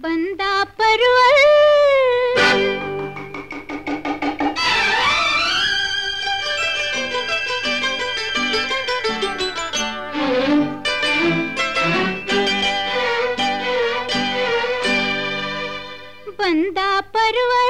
बंदा परवर बंदा परवर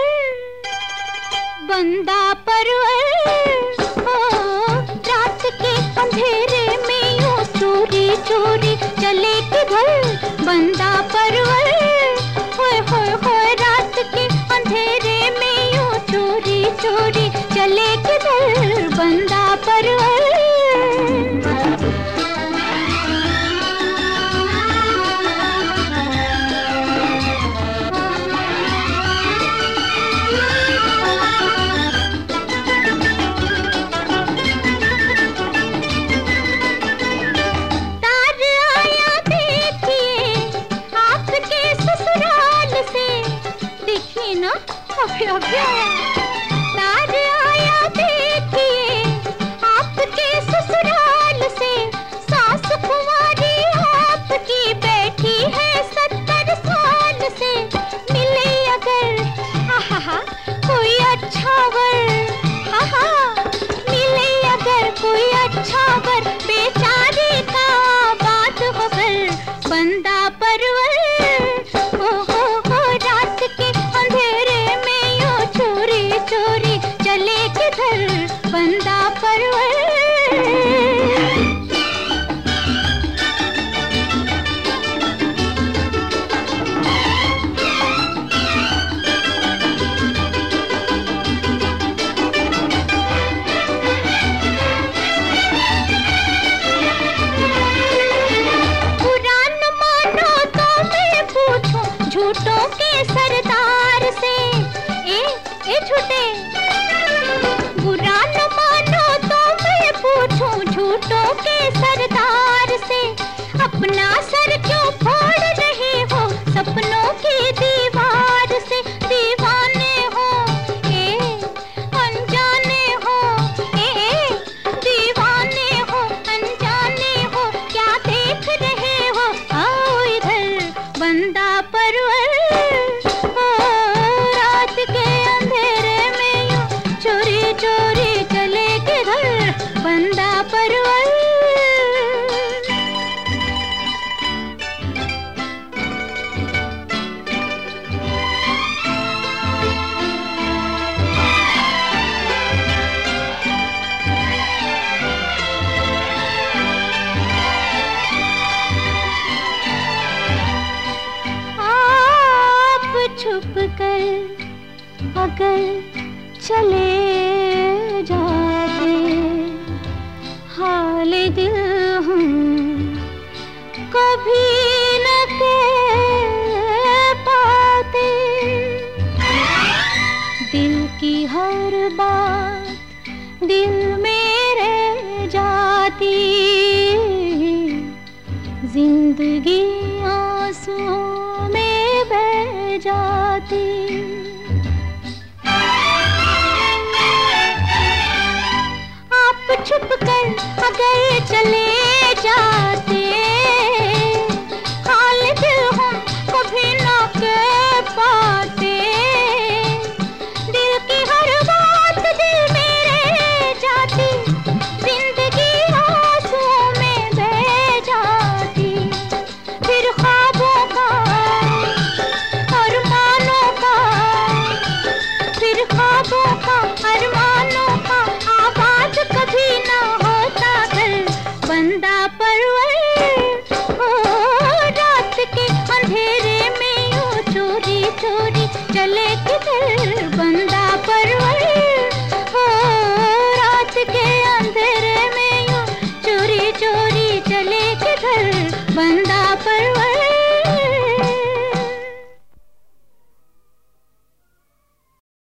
बंदा परवर हो, रात के अंधेरे में यूं चोरी चोरी चले किधर। बंदा परवर होए होए होए, रात के अंधेरे में यूं चोरी चोरी चले किधर। बंदा परवर तार आया देखिए आपके ससुराल से। सास कुंवारी आपकी बैठी है 70 साल से। मिले अगर आहा कोई अच्छा वर, आहा मिले अगर कोई अच्छा वर, बेचारी का बात हो कर। बंदा परवर चोरी चले किधर। बंदा परवर बुरा न मानो तो मैं पूछूं झूठों के सरदार से। ए झूठे, बुरा न मानो तो मैं पूछूं झूठों के सरदार से। अपना सर क्यों फोड़ रहे हो सपनों की दीवार से। दीवाने हो अनजाने हो, दीवाने हो अनजाने हो, क्या देख रहे हो आओ इधर। बंदा परवर चोरी चले किधर। बंदा परवर आप छुप कर अगर चले जाते, हाल दिल हम कभी न कह पाते। दिल की हर बात दिल में रह जाती, जिंदगी आंसुओं में बह जाती। छुप कर अगर चले जाते, हाल दिल हम कभी ना कह पाते। दिल की हर बात दिल में रह जाती, जिंदगी आंसुओं में बह जाती। फिर ख्वाबों का अरमानों का, फिर ख्वाबों का अरमानों का आबाद कभी ना होता घर। बंदा परवर हो, रात के अंधेरे में यूं चोरी चोरी चले किधर। बंदा परवर हो, रात के अंधेरे में यूं चोरी चोरी चले किधर। बंदा